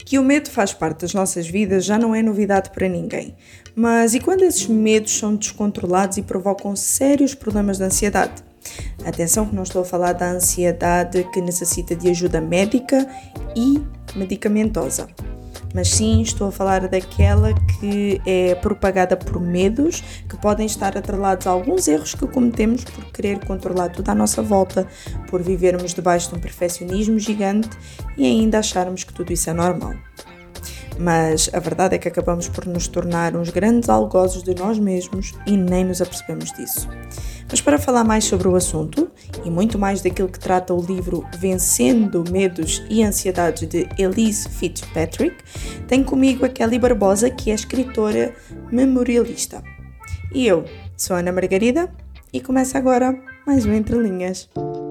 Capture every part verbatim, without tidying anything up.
Que o medo faz parte das nossas vidas já não é novidade para ninguém. Mas e quando esses medos são descontrolados e provocam sérios problemas de ansiedade? Atenção que não estou a falar da ansiedade que necessita de ajuda médica e medicamentosa. Mas sim, estou a falar daquela que é propagada por medos que podem estar atrelados a alguns erros que cometemos por querer controlar tudo à nossa volta, por vivermos debaixo de um perfeccionismo gigante e ainda acharmos que tudo isso é normal. Mas a verdade é que acabamos por nos tornar uns grandes algozes de nós mesmos e nem nos apercebemos disso. Mas para falar mais sobre o assunto, e muito mais daquilo que trata o livro Vencendo Medos e Ansiedades de Elise Fitzpatrick, tenho comigo a Kelly Barbosa, que é escritora memorialista. E eu sou a Ana Margarida e começa agora mais um Entre Linhas.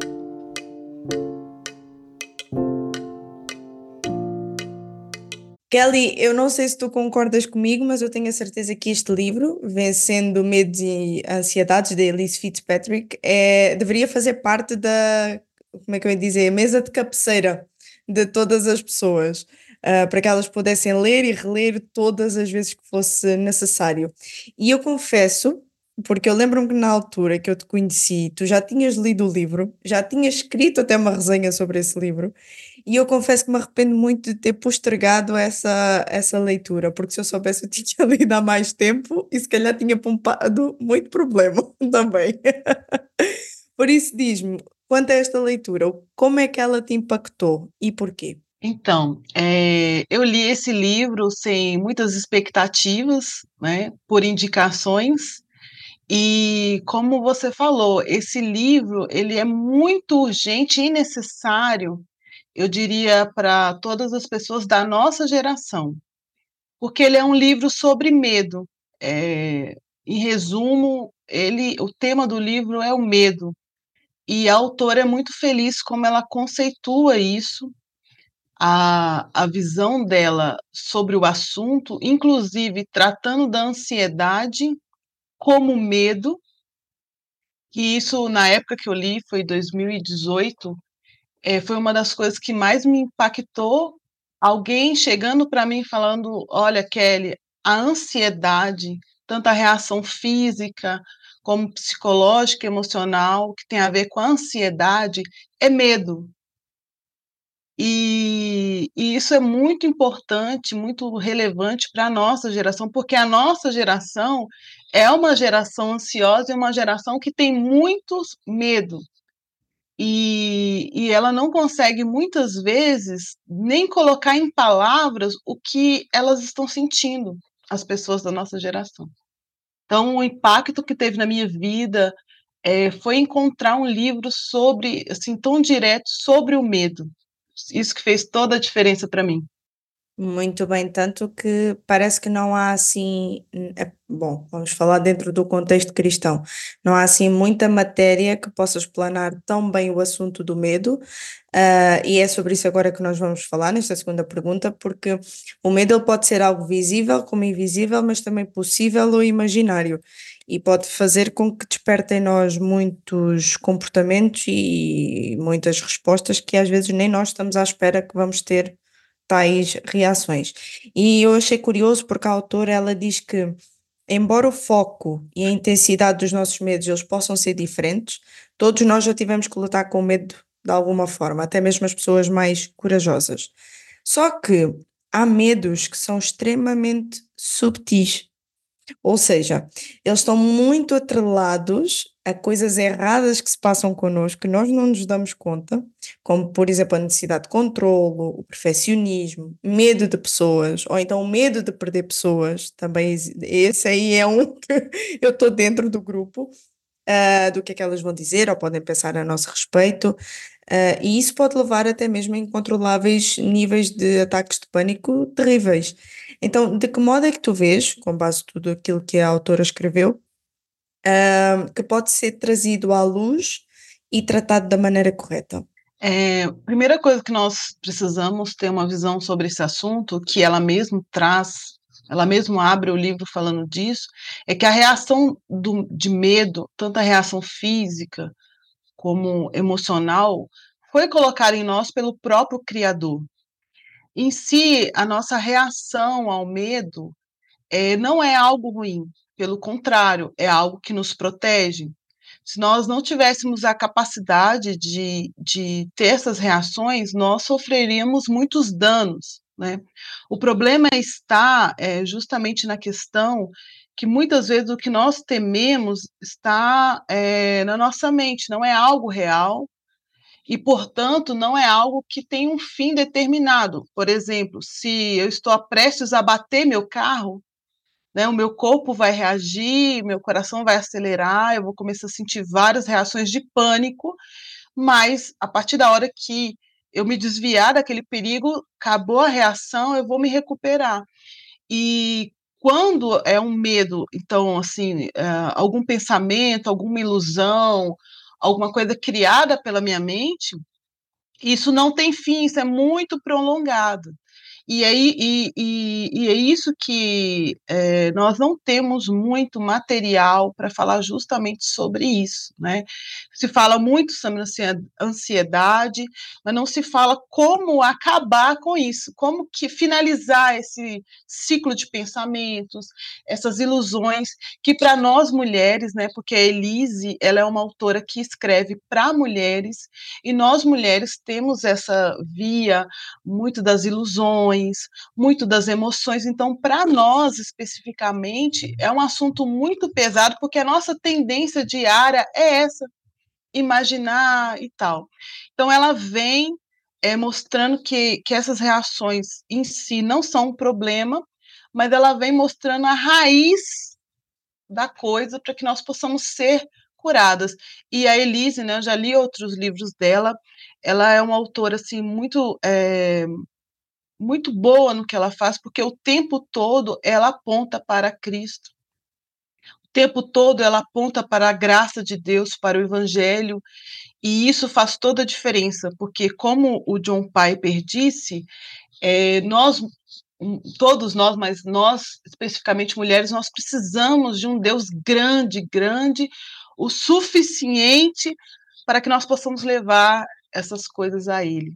Kelly, eu não sei se tu concordas comigo, mas eu tenho a certeza que este livro, Vencendo Medos e Ansiedades, de Elise Fitzpatrick, é, deveria fazer parte da, como é que eu ia dizer, mesa de cabeceira de todas as pessoas, ah, para que elas pudessem ler e reler todas as vezes que fosse necessário. E eu confesso, porque eu lembro-me que na altura que eu te conheci, tu já tinhas lido o livro, já tinhas escrito até uma resenha sobre esse livro, e eu confesso que me arrependo muito de ter postergado essa, essa leitura, porque se eu soubesse eu tinha lido há mais tempo e se calhar tinha poupado muito problema também. Por isso diz-me, quanto a esta leitura, como é que ela te impactou e porquê? Então, eh, eu li esse livro sem muitas expectativas, né, por indicações, e como você falou, esse livro ele é muito urgente e necessário, eu diria, para todas as pessoas da nossa geração, porque ele é um livro sobre medo. Eh, em resumo, ele o tema do livro é o medo, e a autora é muito feliz como ela conceitua isso, a a visão dela sobre o assunto, inclusive tratando da ansiedade como medo, que isso na época que eu li, foi dois mil e dezoito, eh, foi uma das coisas que mais me impactou, alguém chegando para mim falando: "Olha, Kelly, a ansiedade, tanto a reação física, como psicológica, emocional, que tem a ver com a ansiedade, é medo". E e isso é muito importante, muito relevante para a nossa geração, porque a nossa geração é uma geração ansiosa e uma geração que tem muitos medo. E e ela não consegue muitas vezes nem colocar em palavras o que elas estão sentindo, as pessoas da nossa geração. Então o impacto que teve na minha vida, eh, foi encontrar um livro sobre, assim, tão direto sobre o medo. Isso que fez toda a diferença para mim. Muito bem, tanto que parece que não há assim, hum, é- bom, vamos falar dentro do contexto cristão, não há assim muita matéria que possa explanar tão bem o assunto do medo, ah, e é sobre isso agora que nós vamos falar nesta segunda pergunta, porque o medo ele pode ser algo visível como invisível, mas também possível ou imaginário, e pode fazer com que desperte em nós muitos comportamentos e muitas respostas que às vezes nem nós estamos à espera que vamos ter tais reações. E eu achei curioso porque a autora ela diz que, embora o foco e a intensidade dos nossos medos eles possam ser diferentes, todos nós já tivemos que lutar com o medo de alguma forma, até mesmo as pessoas mais corajosas. Só que há medos que são extremamente subtis, ou seja, eles estão muito atrelados a coisas erradas que se passam connosco, que nós não nos damos conta, como, por exemplo, a necessidade de controlo, o perfeccionismo, medo de pessoas, ou então o medo de perder pessoas, também exi esse aí é um que eu estou dentro do grupo, ah, do que é que elas vão dizer ou podem pensar a nosso respeito, ah, e isso pode levar até mesmo a incontroláveis níveis de ataques de pânico terríveis. Então, de que modo é que tu vês, com base em tudo aquilo que a autora escreveu, ah, que pode ser trazido à luz e tratado da maneira correta? Eh, primeira coisa que nós precisamos ter uma visão sobre esse assunto, que ela mesmo traz, ela mesmo abre o livro falando disso, é que a reação do de medo, tanto a reação física como emocional, foi colocada em nós pelo próprio criador. em si, a nossa reação ao medo é, não é algo ruim, pelo contrário, é algo que nos protege. Se nós não tivéssemos a capacidade de, de ter essas reações, nós sofreríamos muitos danos, né? O problema está é, justamente na questão que muitas vezes o que nós tememos está é, na nossa mente, não é algo real e, portanto, não é algo que tem um fim determinado. Por exemplo, se eu estou prestes a bater meu carro, né, o meu corpo vai reagir, meu coração vai acelerar, eu vou começar a sentir várias reações de pânico, mas a partir da hora que eu me desviar daquele perigo, acabou a reação, eu vou me recuperar. E quando é um medo, então, assim, uh, algum pensamento, alguma ilusão, alguma coisa criada pela minha mente, isso não tem fim, isso é muito prolongado. E, aí, e, e, e é isso que é, nós não temos muito material para falar justamente sobre isso, né? Se fala muito sobre ansiedade, mas não se fala como acabar com isso, como que finalizar esse ciclo de pensamentos, essas ilusões, que para nós mulheres, né? Porque a Elise, ela é uma autora que escreve para mulheres, e nós mulheres temos essa via muito das ilusões, muito das emoções. Então, para nós especificamente, é um assunto muito pesado, porque a nossa tendência diária é essa, imaginar e tal. Então, ela vem é, mostrando que, que essas reações em si não são um problema, mas ela vem mostrando a raiz da coisa para que nós possamos ser curadas. E a Elise, né, eu já li outros livros dela, ela é uma autora assim muito é, muito boa no que ela faz, porque o tempo todo ela aponta para Cristo. O tempo todo ela aponta para a graça de Deus, para o Evangelho, e isso faz toda a diferença, porque como o John Piper disse, é, nós, todos nós, mas nós, especificamente mulheres, nós precisamos de um Deus grande, grande, o suficiente para que nós possamos levar essas coisas a Ele.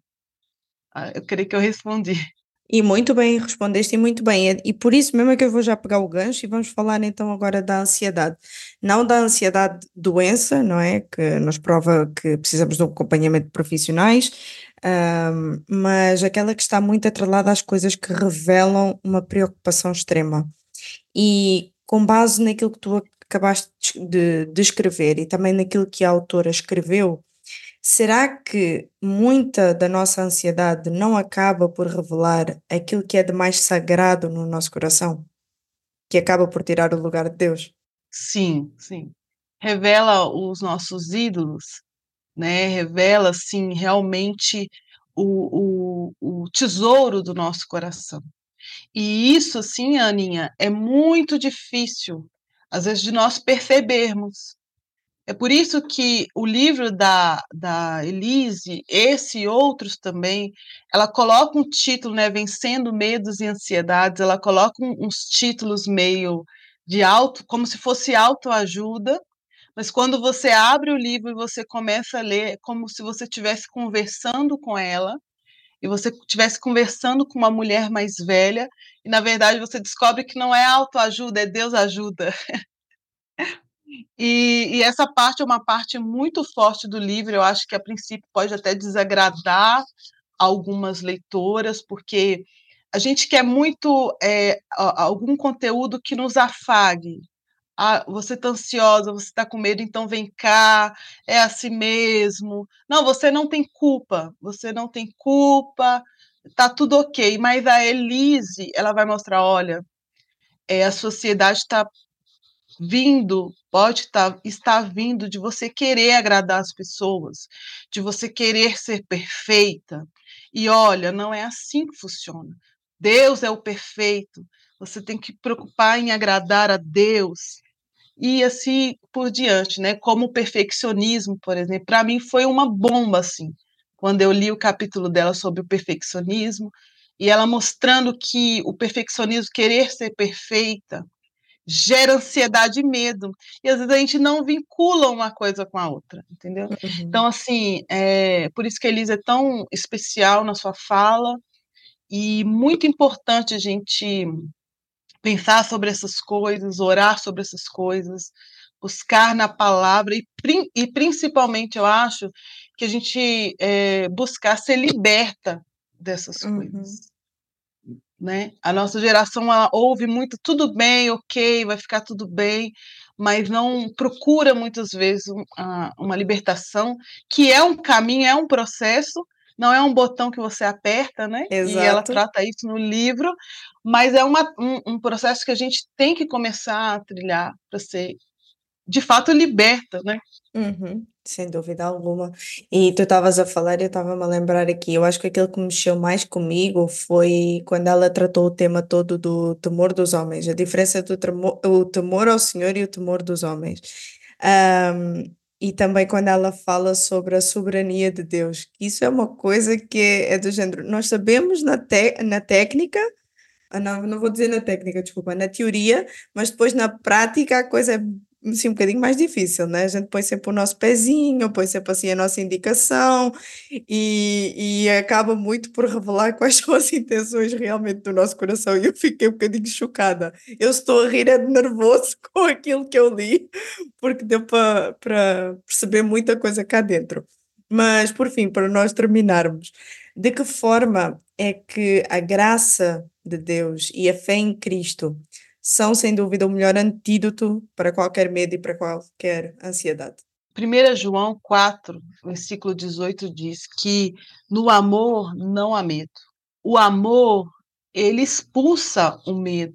Eu creio que eu respondi. E muito bem respondeste, e muito bem. E e por isso mesmo é que eu vou já pegar o gancho e vamos falar então agora da ansiedade. Não da ansiedade doença, não é? Que nos prova que precisamos de um acompanhamento de profissionais, ahm, mas aquela que está muito atrelada às coisas que revelam uma preocupação extrema. E com base naquilo que tu acabaste de de escrever e também naquilo que a autora escreveu, será que muita da nossa ansiedade não acaba por revelar aquilo que é de mais sagrado no nosso coração? Que acaba por tirar o lugar de Deus? Sim, sim. Revela os nossos ídolos, né, revela, assim, realmente o o o tesouro do nosso coração. E isso, assim, Aninha, é muito difícil, às vezes, de nós percebermos. É por isso que o livro da da Elise, esse e outros também, ela coloca um título, né, Vencendo Medos e Ansiedades, ela coloca um uns títulos meio de auto como se fosse autoajuda, mas quando você abre o livro e você começa a ler, é como se você estivesse conversando com ela, e você estivesse conversando com uma mulher mais velha, e na verdade você descobre que não é autoajuda, é Deus ajuda. E e essa parte é uma parte muito forte do livro, eu acho que a princípio pode até desagradar algumas leitoras, porque a gente quer muito, eh, a algum conteúdo que nos afague. "Ah, você está ansiosa, você está com medo, então vem cá, é assim mesmo. Não, você não tem culpa, você não tem culpa, tá tudo ok". Mas a Elise, ela vai mostrar: "Olha, eh, a sociedade está vindo, pode tá estar vindo de você querer agradar as pessoas, de você querer ser perfeita. E olha, não é assim que funciona. Deus é o perfeito, você tem que preocupar em agradar a Deus", e assim por diante, né, como o perfeccionismo, por exemplo, para mim foi uma bomba, assim, quando eu li o capítulo dela sobre o perfeccionismo, e ela mostrando que o perfeccionismo, querer ser perfeita, gera ansiedade e medo, e às vezes a gente não vincula uma coisa com a outra, entendeu. Então Uhum. assim, eh, por isso que a Elisa é tão especial na sua fala, e muito importante a gente pensar sobre essas coisas, orar sobre essas coisas, buscar na palavra e, e principalmente, eu acho, que a gente é, buscar ser liberta dessas Uhum. coisas. Né? A nossa geração ela ouve muito, tudo bem, ok, vai ficar tudo bem, mas não procura muitas vezes um, a, uma libertação, que é um caminho, é um processo, não é um botão que você aperta, né? E ela Exato. trata isso no livro, mas é uma, um, um processo que a gente tem que começar a trilhar para ser, de fato, liberta, né? Uhum, sem dúvida alguma. E tu estavas a falar, eu estava-me a lembrar aqui, eu acho que aquilo que mexeu mais comigo foi quando ela tratou o tema todo do temor dos homens, a diferença do temor, o temor ao Senhor e o temor dos homens. Ahm, e também quando ela fala sobre a soberania de Deus, que isso é uma coisa que é, é do género, nós sabemos na, te, na técnica, ah, não, não vou dizer na técnica, desculpa, na teoria, mas depois na prática a coisa é assim, um bocadinho mais difícil, né? A gente põe sempre o nosso pezinho, põe sempre assim a nossa indicação e, e acaba muito por revelar quais são as intenções realmente do nosso coração. E eu fiquei um bocadinho chocada. Eu estou a rir é de nervoso com aquilo que eu li, porque deu para para perceber muita coisa cá dentro. Mas, por fim, para nós terminarmos, de que forma é que a graça de Deus e a fé em Cristo são, sem dúvida, o melhor antídoto para qualquer medo e para qualquer ansiedade? primeira João quatro, versículo dezoito diz que no amor não há medo. O amor, ele expulsa o medo.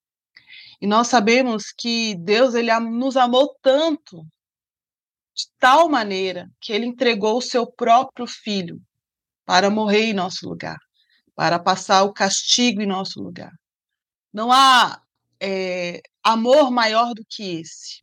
E nós sabemos que Deus ele nos amou tanto, de tal maneira, que ele entregou o seu próprio filho para morrer em nosso lugar, para passar o castigo em nosso lugar. Não há é, amor maior do que esse.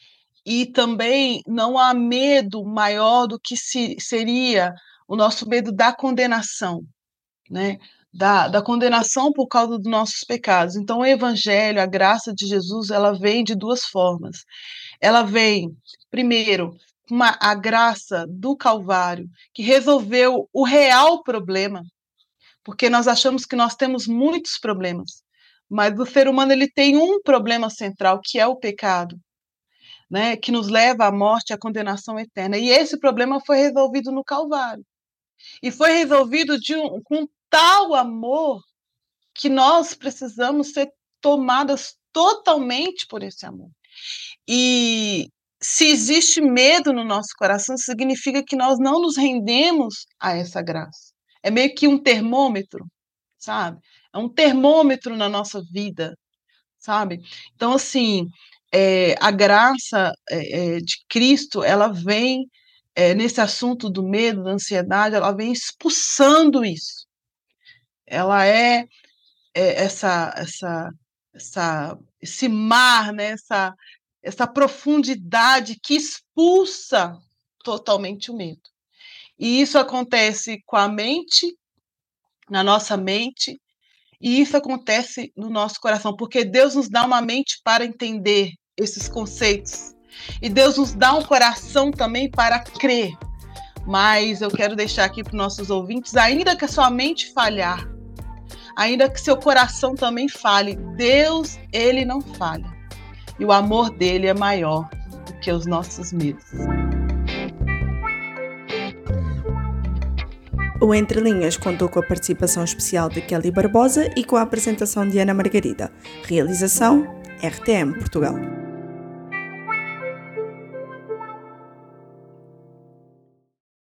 E também não há medo maior do que se, seria o nosso medo da condenação, né? Da, da condenação por causa dos nossos pecados. Então, o evangelho, a graça de Jesus, ela vem de duas formas. Ela vem, primeiro, uma, a graça do Calvário, que resolveu o real problema, porque nós achamos que nós temos muitos problemas, mas o ser humano ele tem um problema central, que é o pecado. Né, que nos leva à morte, à condenação eterna. E esse problema foi resolvido no Calvário. E foi resolvido de um, com tal amor que nós precisamos ser tomadas totalmente por esse amor. E se existe medo no nosso coração, significa que nós não nos rendemos a essa graça. É meio que um termômetro, sabe? É um termômetro na nossa vida, sabe? Então, assim, é, a graça é, de Cristo, ela vem, é, nesse assunto do medo, da ansiedade, ela vem expulsando isso. Ela é, é essa, essa, essa, esse mar, né? essa, essa profundidade que expulsa totalmente o medo. E isso acontece com a mente, na nossa mente, e isso acontece no nosso coração, porque Deus nos dá uma mente para entender esses conceitos. E Deus nos dá um coração também para crer. Mas eu quero deixar aqui para os nossos ouvintes, ainda que a sua mente falhar, ainda que seu coração também falhe, Deus, ele não falha. E o amor dele é maior do que os nossos medos. O Entre Linhas contou com a participação especial de Kelly Barbosa e com a apresentação de Ana Margarida. Realização R T M Portugal.